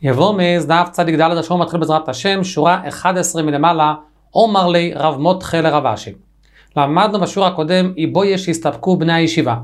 יבוא דף צדיק ד' השור מתחיל בעזרת השם, שורה 11 מלמעלה, אומר לי רב מותחה לרב אשי. למדנו בשיעור הקודם, איבו יש הסתפקו בני הישיבה.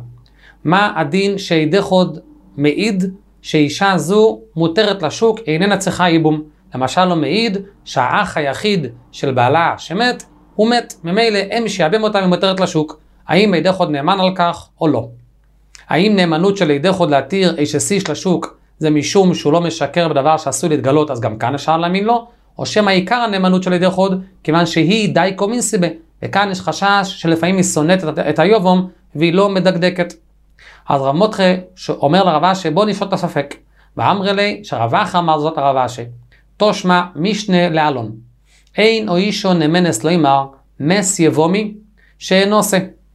מה הדין שידי חוד מעיד שאישה זו מותרת לשוק, איננה צריכה ייבום. למשל לא מעיד שהאח היחיד של בעלה שמת, הוא מת. ממילא אין שיאבם אותה ממותרת לשוק. האם ידי חוד נאמן על כך או לא? האם נאמנות של ידי חוד להתיר איש איש לשוק זה משום שהוא לא משקר בדבר שעשוי להתגלות, אז גם כאן אפשר להאמין לו? או שמא עיקר הנאמנות של ידי חוד, כיוון שהיא די קומינסיבה, וכאן יש חשש שלפעמים היא שונאת את היובום והיא לא מדקדקת. אז רב מותחה אומר לרב אשי, בוא נשאול את הספק. ואמר לי שרב אחא אמר זאת הרב אשי, תושמע משנה לאלון. אין או אישו נאמנס לא אמר, מס יבומי שאין עושה.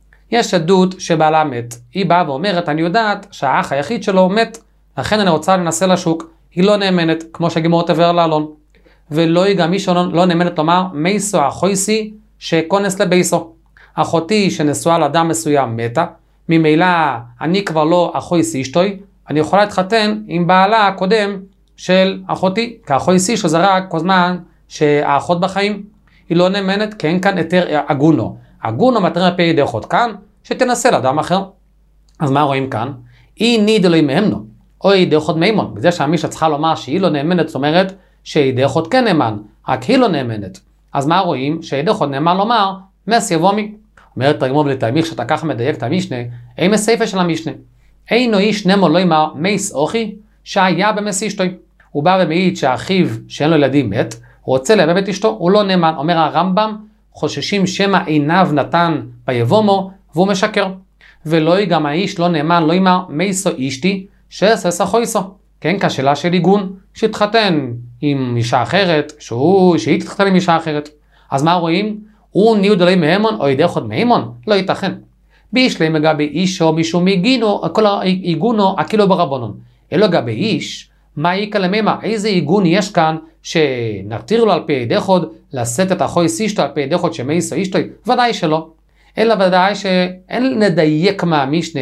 יש עדות שבעלה מת. היא באה ואומרת, אני יודעת שהאח היחיד שלו מת, לכן אני רוצה לנסה לשוק. היא לא נאמנת, כמו שהגימור תבהר לאלון. ולא היא גם מישהו לא נאמנת לומר, מייסו אחויסי שכונס לבייסו. אחותי שנשואה לאדם מסוים מתה, ממילא אני כבר לא אחויסי אשתוי, אני יכולה להתחתן עם בעלה הקודם של אחותי, כי אחויסי אשתו זה רק כל זמן שהאחות בחיים. היא לא נאמנת, כי אין כאן יותר אגונו. אגונו מתרים על פי ידי חוד כאן, שתנסה לאדם אחר. אז מה רואים כאן? אי ניד אלוהים מהמנו, או ידי חוד מימון. בזה שהמישה צריכה לומר שהיא לא נאמנת, זאת אומרת שידי חוד כן נאמן, רק היא לא נאמנת. אז מה רואים? שידי חוד נאמן לומר, מס יבומי. אומרת תרגמו בלתאמיך שאתה ככה מדייק את המשנה, אין מסייפה של המשנה. אינו איש נמו לא אמר מייס אוכי, שהיה במס אשתוי. הוא בא ומעיד שהאחיו שאין לו ילדים מת, רוצה להביא את אשתו, הוא לא נאמן. אומר הרמב"ם, חוששים שמא עיניו נתן ביבומו, והוא משקר. ולא גם האיש לא נאמן, לא אמר מייסו אשתי, שססה חויסו. כן, כשאלה של עיגון, שהתחתן עם אישה אחרת, שהיא תתחתן עם אישה אחרת. אז מה רואים? הוא ניוד עלי מהמון או ידי חוד מהמון? לא ייתכן. בישלי מגבי איש או מישהו מגינו, כל העיגונו הקילו ברבונון. אלו גבי איש, מה יקה לממה? איזה עיגון יש כאן שנתיר לו על פי ידי חוד לשאת את החוי סישתו על פי ידי חוד שמייסו אשתו? ודאי שלא. אלא ודאי שאין נדייק מהמשנה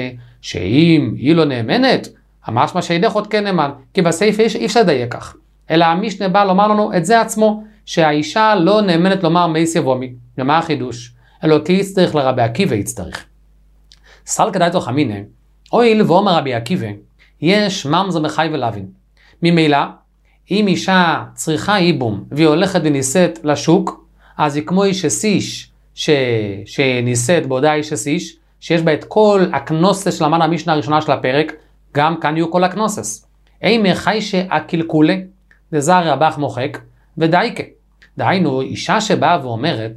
שאם היא לא נאמנת, המשמע שידי חוד כן נאמן, כי בסעיף אי אפשר לדייק כך. אלא המשנה בא לומר לנו את זה עצמו, שהאישה לא נאמנת לומר מייס יבומי. ומה החידוש? אלוקי יצטריך לרבי עקיבא יצטריך. סל כדאי תוך המינה, אויל ואומר רבי עקיבא, יש ממזו מחי ולווין. ממילא, אם אישה צריכה איבום והיא הולכת וניסית לשוק, אז היא כמו איש אסיש שניסית בעודה איש אסיש, שיש בה את כל הקנוסס של המנה המשנה הראשונה של הפרק, גם כאן יהיו כל הקנוסס. אין מחי שהקלקולה, דזר רבח מוחק, ודייקה. דהיינו, אישה שבאה ואומרת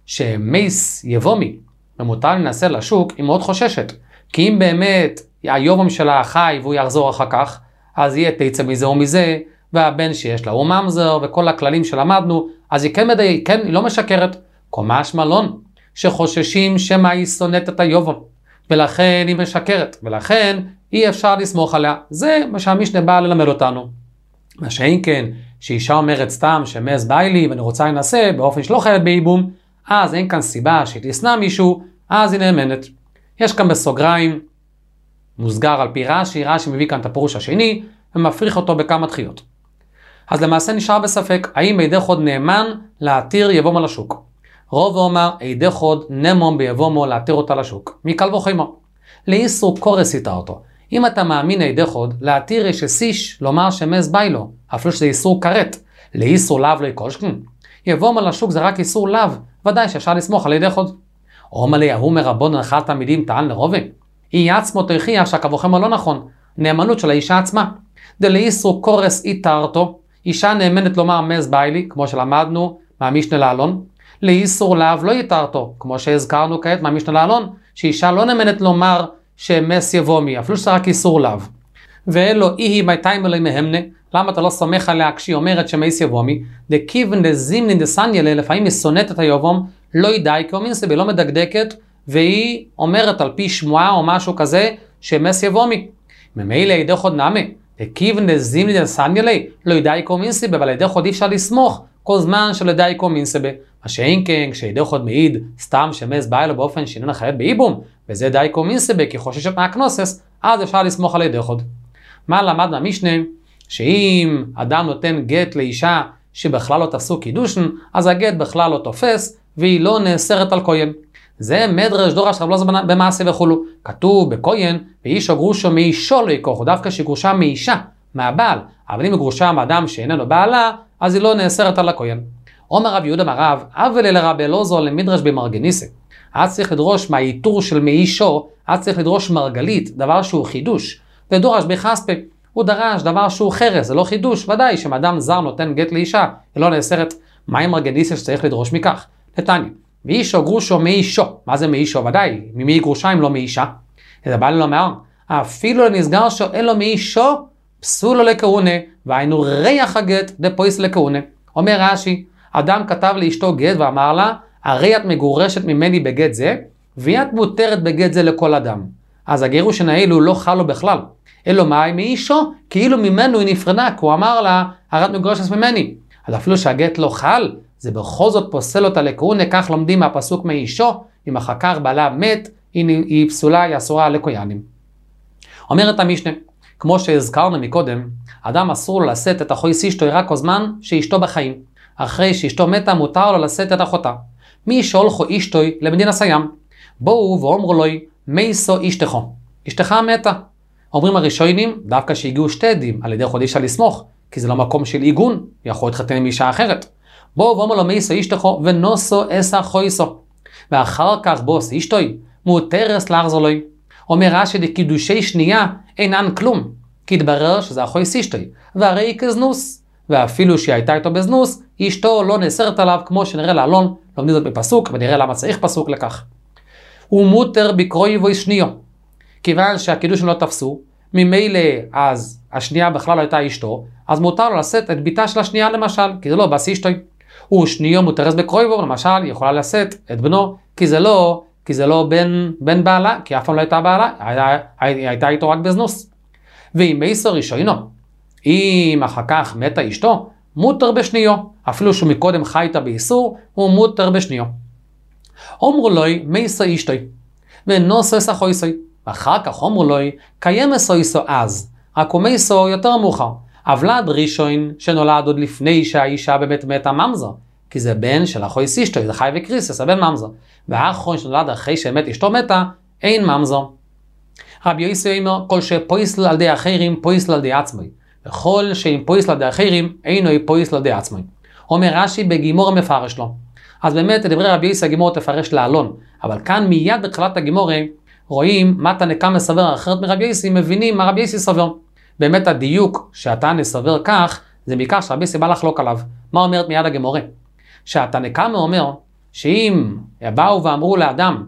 שמייס יבומי ומותר לנסה לשוק, היא מאוד חוששת. כי אם באמת היובום שלה חי והוא יחזור אחר כך, אז יהיה תיצא מזה ומזה, והבן שיש לה הוא ממזר, וכל הכללים שלמדנו, אז היא כן מדייק, כן, היא לא משקרת. קומש מלון, שחוששים שמה היא שונאת את היובום, ולכן היא משקרת, ולכן אי אפשר לסמוך עליה. זה מה שהמשנה בא ללמד אותנו. מה שאין כן, שאישה אומרת סתם שמס ביי לי ואני רוצה לנסה באופן שלא חייבת באיבום, אז אין כאן סיבה שתסנה מישהו, אז היא נאמנת. יש כאן בסוגריים מוסגר על פי רש"י, רש"י מביא כאן את הפירוש השני ומפריך אותו בכמה דחיות. אז למעשה נשאר בספק, האם ידי חוד נאמן להתיר יבומו לשוק? רוב אומר, ידי חוד נמום ביבומו להתיר אותה לשוק. מקל וחומר. לאיסור קורס איתה אותו. אם אתה מאמין ידי חוד, להתיר יש אסיש לומר שמס ביי לו, אפילו שזה איסור כרת. לאיסור לאו לא יקושכן. יבומו לשוק זה רק איסור לאו, ודאי שאפשר לסמוך על ידי חוד. אומר לי, ההוא מרבון אחד תלמידים טען לרובה. היא עצמו תוכיח שהקבוכם לא נכון, נאמנות של האישה עצמה. דלאיסור קורס איתרתו, אישה נאמנת לומר מס ביילי, כמו שלמדנו מהמשנה לאלון. לאיסור לאו לא איתרתו, כמו שהזכרנו כעת מהמשנה לאלון, שאישה לא נאמנת לומר שמס יבומי, אפילו שזה רק איסור לאו. ואלו איהי מייתיים אלוהי מהמנה, למה אתה לא סומך עליה כשהיא אומרת שמס יבומי? דכיוון דזימנין דסניה, לפעמים היא שונאת את היובום, לא ידעי, כי אומרים זה לא מדקדקת, והיא אומרת על פי שמועה או משהו כזה, שמס יבומי. ממילא ידי חוד נמה, דכיוון דזימנין דסניה, לא ידעי קומין סיבה, אבל ידי חוד אי אפשר לסמוך, כל זמן של ידעי קומין סיבה. מה שאין כן, כשידי חוד מעיד, סתם שמס בא לו באופן שאיננה חייבת באיבום, וזה ידעי קומין סיבה, כי חוששת מהקנוסס, אז אפשר לסמוך על ידי חוד. מה למד מהמשנה? שאם אדם נותן גט לאישה שבכלל לא תפסו קידושן, אז הגט בכלל לא תופס, והיא לא נאסרת על כהן. זה מדרש דורש רב אלעזר במעשה וכולו. כתוב בכהן, ואיש או גרושו מאישו לא יקוחו, דווקא שגרושה מאישה, מהבעל, אבל אם היא גרושה מאדם שאיננו בעלה, אז היא לא נאסרת על הכהן. אומר רב יהודה מרב, אבל אל רבי אלעזר למדרש במרגניסה. אז צריך לדרוש מהאיתור של מאישו, אז צריך לדרוש מרגלית, דבר שהוא חידוש. ודורש בחספה, הוא דרש דבר שהוא חרס, זה לא חידוש, ודאי שמאדם זר נותן גט לאישה, היא לא נאסרת. מה עם מרגניסה שצריך לדרוש מכך? נתניה, ואישו גרושו מאישו. מה זה מאישו? ודאי, ממי גרושה אם לא מאישה? זה בא לי לומר, אפילו לנסגר שאין לו מאישו, פסול לו לכהונה, והיינו ריח הגט דפויס לכהונה. אומר רש"י, אדם כתב לאשתו גט ואמר לה, הרי את מגורשת ממני בגט זה, ואת מותרת בגט זה לכל אדם. אז הגירושין האלו לא חלו בכלל. אלו מה מאישו? כאילו ממנו היא נפרדה, כי הוא אמר לה, הרי את מגורשת ממני. אז אפילו שהגט לא חל, זה בכל זאת פוסל אותה לכהונה, כך לומדים מהפסוק מאישו, אם אחר כך בעלה מת, היא פסולה, היא אסורה לכהנים. אומרת המשנה, כמו שהזכרנו מקודם, אדם אסור לו לשאת את אחוי אשתו רק הזמן שאשתו בחיים. אחרי שאשתו מתה, מותר לו לשאת את אחותה. מי שהולכו אשתו למדין הסיים, בואו ואומרו לו, מייסו אשתכו. אשתך מתה. אומרים הראשונים, דווקא שהגיעו שתי עדים, על ידי חודישה לסמוך, כי זה לא מקום של עיגון, יכול להתחתן עם אישה אחרת. בואו ואומרו לו מייסו אשתכו, ונוסו אסה חויסו. ואחר כך בוס אשתוי, מותרס להחזור לו. אומר רש"י דקידושי שנייה אינן כלום, כי התברר שזה אחוי אשתוי, והרי היא כזנוס. ואפילו שהיא הייתה איתו בזנוס, אשתו לא נאסרת עליו, כמו שנראה לעלון, לומדים זאת בפסוק, ונראה למה צריך פסוק לכך. הוא מותר בקרוי וויס שניו. כיוון שהקידושים לא תפסו, ממילא אז השנייה בכלל לא הייתה אשתו, אז מותר לו לשאת את ביתה של השנייה למשל, כי זה לא בס אשתוי. הוא שניו מותרס בקרוי בו, למשל, היא יכולה לשאת את בנו, כי זה לא בן בעלה, כי אף פעם לא הייתה בעלה, היא הייתה איתו רק בזנוס. ואם מייסו ראשונו, אם אחר כך מתה אשתו, מותר בשניו, אפילו שהוא מקודם חי איתה באיסור, הוא מותר בשניו. אומרו לוי מייסו אשתוי, ונוסו אסה חויסוי, ואחר כך אומרו לוי, קיים אסו אז, רק הוא מייסו יותר מאוחר. אבלד ראשון שנולד עוד לפני שהאישה באמת מתה ממזר, כי זה בן של אחוי אשתוי, זה חי וקריסס, הבן ממזר. והאחרון שנולד אחרי שבאמת אשתו מתה, אין ממזר. רבי יוסי אומר, כל שפויסל על די אחרים, פויסל על די עצמי. וכל שאם פויסל על די אחרים, אינו פויסל על די עצמי. אומר רש"י בגימור מפרש לו. אז באמת, לדברי רבי יוסי הגימור תפרש לאלון. אבל כאן מיד בתחילת הגימור רואים מה תנקה מסבר אחרת מרבי יוסי, מבינים מה רבי יוסי סובר. באמת הדיוק שהתנא סובר כך, זה בעיקר שרבי יוסי בא לחלוק עליו. מה אומרת מיד הגימור? שהתנקה אומר, שאם באו ואמרו לאדם,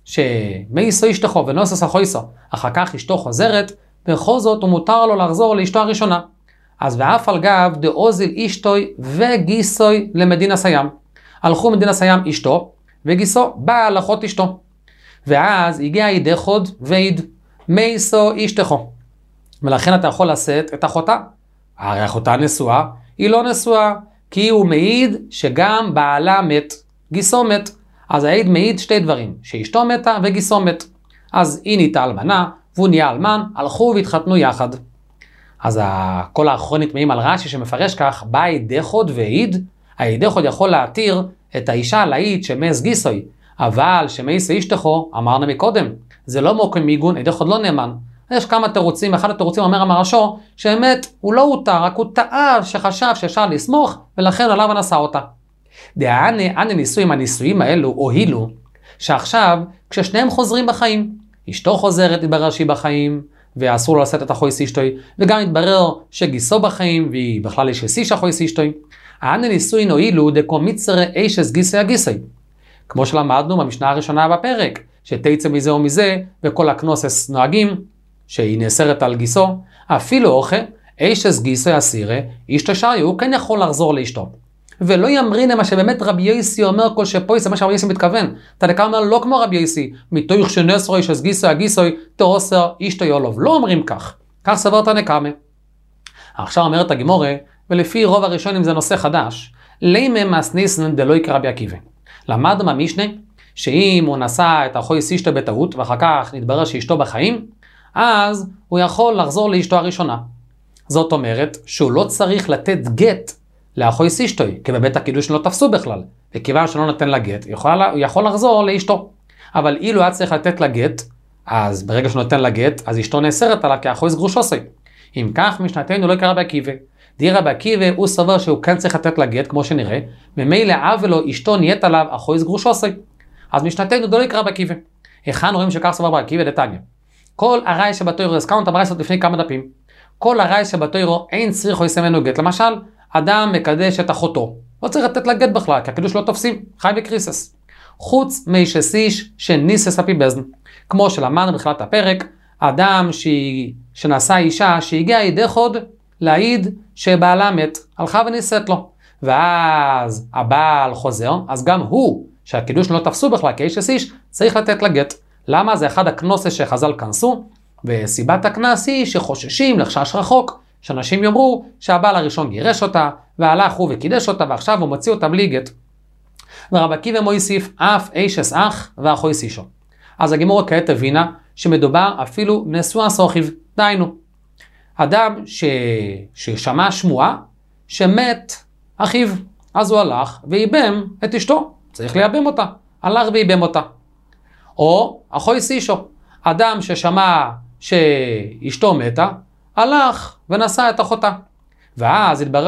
שמייסו אשתכו ונוסס החויסו, אחר כך אשתו חוזרת, בכל זאת הוא מותר לו לחזור לאשתו הראשונה. אז ואף על גב דאוזיל אשתוי וגיסוי למדין הסיים. הלכו מדין הסיים אשתו, וגיסו בא לאחות אשתו. ואז הגיע עד אחד ועד מייסו אשתכו. ולכן אתה יכול לשאת את אחותה. הרי אחותה נשואה, היא לא נשואה, כי הוא מעיד שגם בעלה מת, גיסו מת. אז העד מעיד שתי דברים, שאשתו מתה וגיסו מת. אז היא נהייתה אלמנה, והוא נהיה אלמן, הלכו והתחתנו יחד. אז כל האחרונית מעיד על רש"י שמפרש כך, בא עד אחד ועיד, העד אחד יכול להתיר את האישה להעיד שמס גיסוי, אבל שמייסו אשתכו, אמרנו מקודם, זה לא מוקם מיגון, עד אחד לא נאמן. יש כמה תירוצים, אחד התירוצים אומר המרשו, שאמת הוא לא הותר, רק הוא טעה שחשב שאפשר לסמוך, ולכן עליו נשא אותה. דהנה נישואים, הנישואים האלו הועילו, שעכשיו כששניהם חוזרים בחיים, אשתו חוזרת, התברר שהיא בחיים, ואסור לו לשאת את החויס אשתוי, וגם התברר שגיסו בחיים, והיא בכלל יש איש החויס אשתוי. ההנה נישואים הועילו דקו מצרה אישס גיסי הגיסי. כמו שלמדנו במשנה הראשונה בפרק, שתצא מזה או מזה, וכל הכנוסס נוהגים, שהיא נאסרת על גיסו, אפילו אוכל, אישס גיסי אסירה, אשתו שרי, הוא כן יכול לחזור לאשתו. ולא יאמרין מה שבאמת רבי יוסי אומר כל שפויס, זה מה שרבי יוסי מתכוון. תנקה אומר לא כמו רבי יוסי, מתוך שנסרו אישס גיסו הגיסוי, תאוסר אשתו יולוב. לא אומרים כך. כך סבר תנקה. עכשיו אומרת הגימורה, ולפי רוב הראשונים זה נושא חדש, לימה מסניסן דלוי כרבי עקיבא. למדנו מהמשנה, שאם הוא נשא את החויס אשתו בטעות, ואחר כך נתברר שאשתו בחיים, אז הוא יכול לחזור לאשתו הראשונה. זאת אומרת שהוא לא צריך לתת גט לאחוי אשתוי, כי בבית הקידוש לא תפסו בכלל, וכיוון שלא נתן לה גט, הוא יכול לחזור לאשתו. אבל אילו היה צריך לתת לה גט, אז ברגע שהוא נותן לה גט, אז אשתו נאסרת עליו כאחוי גרושוסי. אם כך, משנתנו לא יקרא רבי עקיבא. דירה רבי עקיבא הוא סבר שהוא כן צריך לתת לה גט, כמו שנראה, ממילא אב לו אשתו נהיית עליו אחוי גרושוסי. אז משנתנו לא יקרא רבי עקיבא. היכן רואים שכך סבר רבי עקיבא דתניא? כל הראי שבתוירו, הזכרנו את הברייתות לפני כמה דפים, כל הראי שבתוירו אין צריך או יסמנו גט. למשל, אדם מקדש את אחותו, לא צריך לתת לה גט בכלל, כי הקידוש לא תופסים, חי בקריסס. חוץ מישסיש שניסס אפי בזן. כמו שלמדנו בתחילת הפרק, אדם שנשא אישה שהגיעה ידי חוד להעיד שבעלה מת, הלכה ונישאת לו. ואז הבעל חוזר, אז גם הוא, שהקידוש לא תפסו בכלל כאיש צריך לתת לה גט. למה? זה אחד הקנוסס שחז"ל כנסו, וסיבת הקנס היא שחוששים לחשש רחוק, שאנשים יאמרו שהבעל הראשון גירש אותה, והלך הוא וקידש אותה, ועכשיו הוא מוציא אותה בלי גט. ורבי עקיבא מוסיף אף אישס אח ואחוי אישו. אז הגימורה כעת הבינה שמדובר אפילו נשוא סוכיב, דהיינו. אדם ששמע שמועה שמת אחיו, אז הוא הלך ואיבם את אשתו, צריך לייבם אותה, הלך ואיבם אותה. או אחוי אישו, אדם ששמע שאשתו מתה, הלך ונשא את אחותה. ואז התברר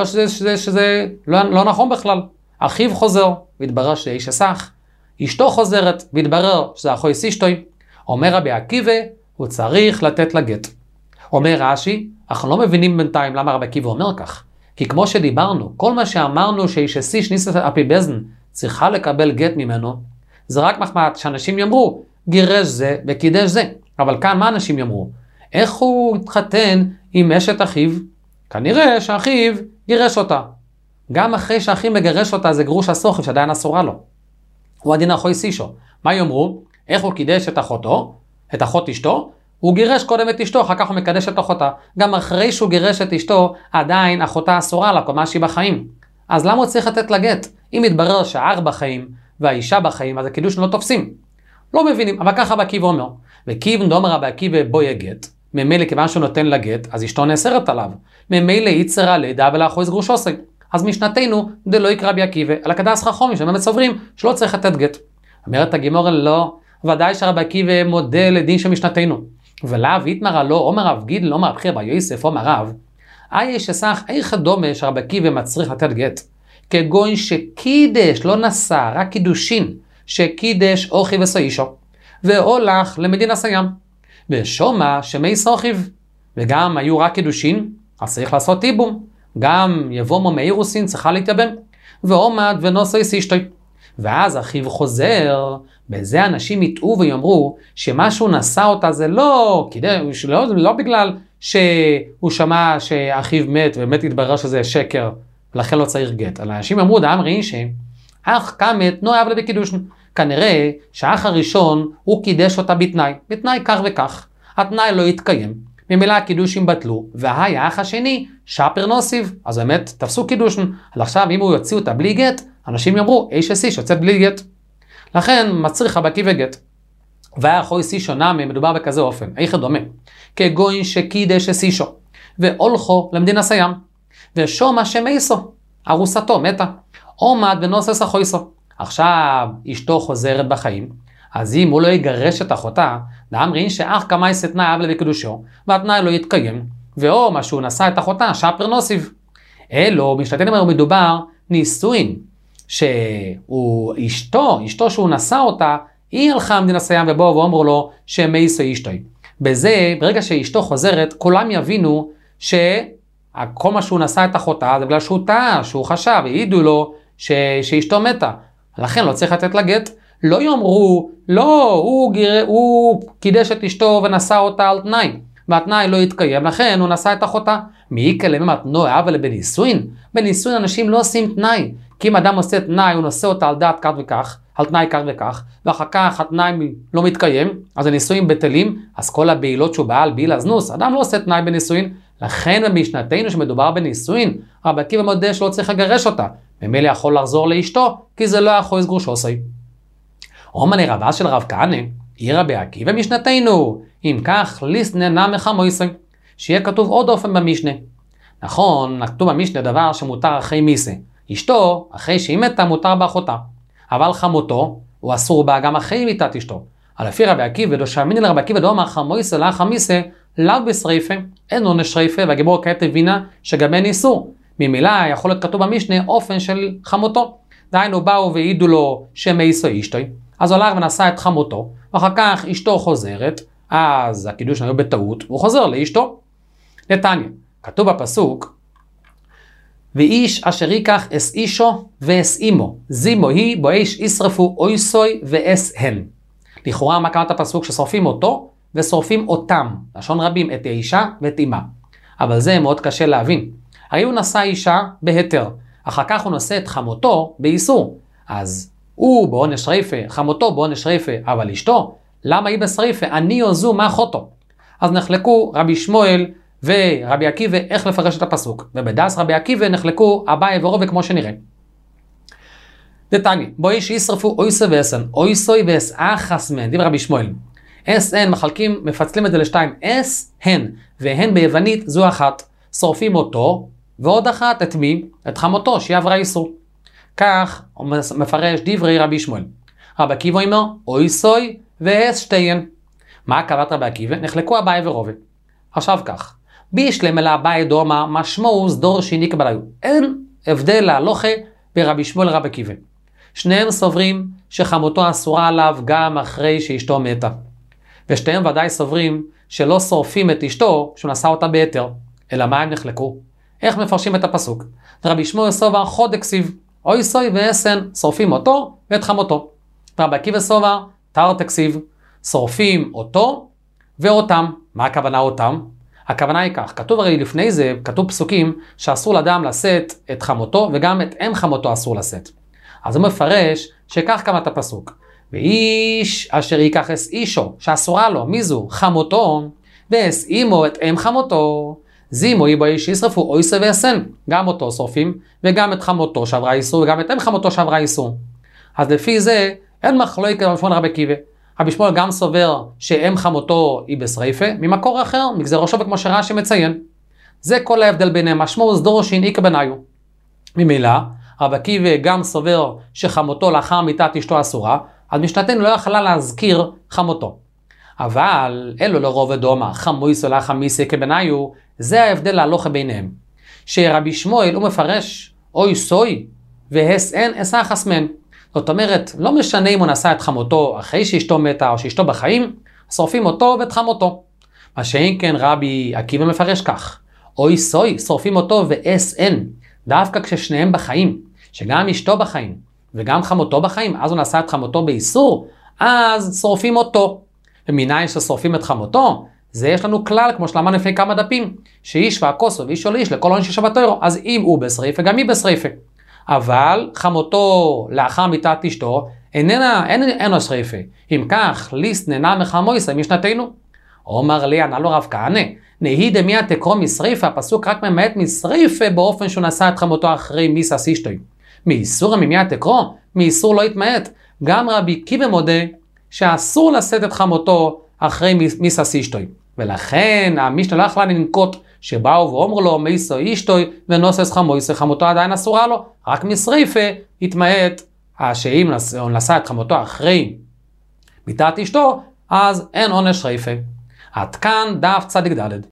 שזה לא נכון בכלל. אחיו חוזר, והתברר שאיש אסך, אשתו חוזרת, והתברר שזה אחוי אשתוי. אומר רבי עקיבא, הוא צריך לתת לה גט. אומר רש"י, אנחנו לא מבינים בינתיים למה רבי עקיבא אומר כך. כי כמו שדיברנו, כל מה שאמרנו שאיש אסיש ניסת אפי בזן צריכה לקבל גט ממנו, זה רק מחמאת שאנשים יאמרו, גירש זה וקידש זה. אבל כאן מה אנשים יאמרו? איך הוא התחתן עם אשת אחיו? כנראה שאחיו גירש אותה. גם אחרי שאחיו מגרש אותה זה גרוש הסוכב שעדיין אסורה לו. הוא הדין אחוי אישו. מה יאמרו? איך הוא קידש את אחותו? את אחות אשתו? הוא גירש קודם את אשתו, אחר כך הוא מקדש את אחותה. גם אחרי שהוא גירש את אשתו, עדיין אחותה אסורה לה, כל מה שהיא בחיים. אז למה הוא צריך לתת לה גט? אם יתברר שהאח בחיים והאישה בחיים, אז הקידוש לא תופסים. לא מבינים, אבל ככה רבי עקיבא אומר. וכיוון דאמר רבי עקיבא בו יהיה גט, ממילא כיוון שהוא נותן לה גט, אז אשתו נאסרת עליו. ממילא יצרה לידה ולאחוז גרושוסי. אז משנתנו דלא יקרא רבי עקיבא, אלא כדאס חכמים שבאמת סוברים שלא צריך לתת גט. אומרת הגימורה לא, ודאי שרבי עקיבא מודה לדין של משנתנו. ולאו יתמר לו, אומר רב גידל, אומר רב חייא בר יוסף, אומר רב, יש אסך איך דומה שרבי עקיבא מצריך לתת גט, כגון שקידש לא נשא, רק קידושין, שקידש אוכי וסאישו, והולך למדינה סיים, ושומע שמי סוכיו, וגם היו רק קידושין, אז צריך לעשות טיבום, גם יבומו מאירוסין צריכה להתייבם, ועומד ונושא אישתוי. ואז אחיו חוזר, בזה אנשים יטעו ויאמרו שמשהו נשא אותה זה לא, לא בגלל שהוא שמע שאחיו מת ובאמת התברר שזה שקר, ולכן לא צריך גט. אלא אנשים אמרו, דאמרי שאח קמת נאהב לה בקידושן. כנראה שהאח הראשון הוא קידש אותה בתנאי כך וכך. התנאי לא התקיים, ממילא הקידושים בטלו, והי האח השני שפר נוסיב, אז באמת תפסו קידושן. אז עכשיו אם הוא יוציא אותה בלי גט, אנשים יאמרו, איש אסיש יוצאת בלי גט. לכן מצריך רבי עקיבא גט. והאחוי אישו נמי מדובר בכזה אופן, איך דומה? כגון שקידש אסישו, והולכו למדינה סיים, ושומע שמייסו, ארוסתו מתה, עומד ונוסס אחויסו. עכשיו אשתו חוזרת בחיים, אז אם הוא לא יגרש את אחותה, דאמרין שאח קמייס תנאי אב לבקדושו, והתנאי לא יתקיים, ואו מה שהוא נשא את אחותה, שפר נוסיב. אלו, משתתן אומר, מדובר נישואין, שהוא אשתו שהוא נשא אותה, היא הלכה למדינה סיים ובואו ואומרו לו שמייסו אשתוי. בזה, ברגע שאשתו חוזרת, כולם יבינו שכל מה שהוא נשא את אחותה, זה בגלל שהוא טעה, שהוא חשב, העידו לו שאשתו מתה. לכן לא צריך לתת לה גט. לא יאמרו, לא, הוא קידש את אשתו ונשא אותה על תנאי, והתנאי לא יתקיים, לכן הוא נשא את אחותה. מי כלמם התנאי, אבל בנישואין? בנישואין אנשים לא עושים תנאי, כי אם אדם עושה תנאי, הוא נושא אותה על דעת כך וכך, על תנאי כך וכך, ואחר כך התנאי לא מתקיים, אז הנישואין בטלים, אז כל הבעילות שהוא בעל בעיל הזנוס, אדם לא עושה תנאי בנישואין. לכן במשנתנו שמדובר בנישואין, רבי עקיבא מודה שלא צריך לגרש אותה, ממילא יכול לחזור לאשתו, כי זה לא יכול גרוש עושי. אומני רבה של רב כהנא, היא רבי עקיבא משנתנו, אם כך ליסנא נמי חמויסי, שיהיה כתוב עוד אופן במשנה, נכון, כתוב במשנה דבר שמותר אחרי מיסה. אשתו, אחרי שהיא מתה, מותר באחותה. אבל חמותו, הוא אסור בה גם אחרי מיתת אשתו. על לפי רבי עקיבא, דושמין לרבי עקיבא דאמר חמויסה לאח המיסה, לאו בשריפה, אין עונש שריפה, והגיבור כעת הבינה שגם אין איסור. ממילא יכול להיות כתוב במשנה אופן של חמותו. דהיינו באו והעידו לו שמאיסו אשתוי, אז הוא הלך ונשא את חמותו, ואחר כך אשתו חוזרת, אז הקידוש היו בטעות, והוא חוזר לאשתו. נתניה, כתוב בפסוק, ואיש אשר ייקח אס אישו ואס אימו, זימו היא בו איש ישרפו אויסוי ואס הן. לכאורה מה קמת הפסוק ששורפים אותו ושורפים אותם, לשון רבים, את האישה ואת אימה. אבל זה מאוד קשה להבין. הרי הוא נשא אישה בהיתר, אחר כך הוא נושא את חמותו באיסור. אז הוא בעונש שריפה, חמותו בעונש שריפה, אבל אשתו, למה היא בשריפה? אני או זו מה אחותו? אז נחלקו רבי שמואל ורבי עקיבא איך לפרש את הפסוק. ובדס רבי עקיבא נחלקו אביי ורבא כמו שנראה. דתניא, בו איש ישרפו אויסוי ואסן, אויסוי ואס אחס מן, דיבר רבי שמואל. אס הן מחלקים, מפצלים את זה לשתיים, אס הן, והן ביוונית זו אחת. שורפים אותו, ועוד אחת את מי? את חמותו, שהיא עברה איסור. כך הוא מפרש דברי רבי שמואל. רבי עקיבא אומר, אויסוי ואס שתיהן. מה הכוונה רבי עקיבא? נחלקו אביי ורבא. עכשיו כך, בישלם אל אביי דאמר משמעו סדור שני קבליו. אין הבדל להלוכה ברבי שמואל רבי עקיבא. שניהם סוברים שחמותו אסורה עליו גם אחרי שאשתו מתה. ושתיהם ודאי סוברים שלא שורפים את אשתו כשהוא נשא אותה בהיתר. אלא מה הם נחלקו? איך מפרשים את הפסוק? רבי שמואל סובר חוד דכסיב, אויסוי ואסן, שורפים אותו ואת חמותו. רבי עקיבא סובר תר דכסיב, שורפים אותו ואותם. מה הכוונה אותם? הכוונה היא כך, כתוב הרי לפני זה, כתוב פסוקים שאסור לאדם לשאת את חמותו וגם את אם חמותו אסור לשאת. אז הוא מפרש שכך קמת הפסוק. ואיש אשר ייקח אס אישו, שאסורה לו, מי זו? חמותו, ואס אימו את אם חמותו. זימו היא בו איש ישרפו אויסוי ואסן. גם אותו שורפים, וגם את חמותו שעברה איסור, וגם את אם חמותו שעברה איסור. אז לפי זה, אין מחלוקת רבי שמואל רבי עקיבא. רבי שמואל גם סובר שאם חמותו היא בשריפה, ממקור אחר, מגזרו שווה כמו שרש"י מציין. זה כל ההבדל ביניהם, משמעו סדור שהנהי כבניו. ממילא, רבי עקיבא גם סובר שחמותו לאחר מיתת אשתו אסורה, אז משנתנו לא יכלה להזכיר חמותו. אבל אלו לרובד דאמר חמויסו לאחר מיסה כבניו, זה ההבדל להלוכה ביניהם. שרבי שמואל הוא מפרש אויסוי והס אין אס אחס מן. זאת אומרת, לא משנה אם הוא נשא את חמותו אחרי שאשתו מתה או שאשתו בחיים, שורפים אותו ואת חמותו. מה שאין כן רבי עקיבא מפרש כך, אויסוי שורפים אותו ואס אין, דווקא כששניהם בחיים, שגם אשתו בחיים וגם חמותו בחיים, אז הוא נשא את חמותו באיסור, אז שורפים אותו. ומניין ששורפים את חמותו, זה יש לנו כלל, כמו שלמדנו לפני כמה דפים, שאיש והכוסו ואיש או לאיש לכל עונש שבתורה, אז אם הוא בשריפה, גם היא בשריפה. אבל חמותו לאחר מיתת אשתו, אין שריפה. אם כך, ליסט ננה מחמויסה משנתנו. אומר לי, ענה לו רב כהנא, נהי דמיה תקרוא משריפה, הפסוק רק ממעט משריפה באופן שהוא נשא את חמותו אחרי מיסס אשתוי. מאיסור ממיה תקרוא, מאיסור לא יתמעט. גם רבי עקיבא מודה שאסור לשאת את חמותו אחרי מיסס אשתוי. ולכן המשנה לא יכלה לנקוט שבאו ואומרו לו מיסו אשתוי ונוסס חמויסה, חמותו עדיין אסורה לו, רק משריפה יתמעט, שאם הוא נשא את חמותו אחרי מיתת אשתו, אז אין עונש שריפה. עד כאן דף צדיק ד'.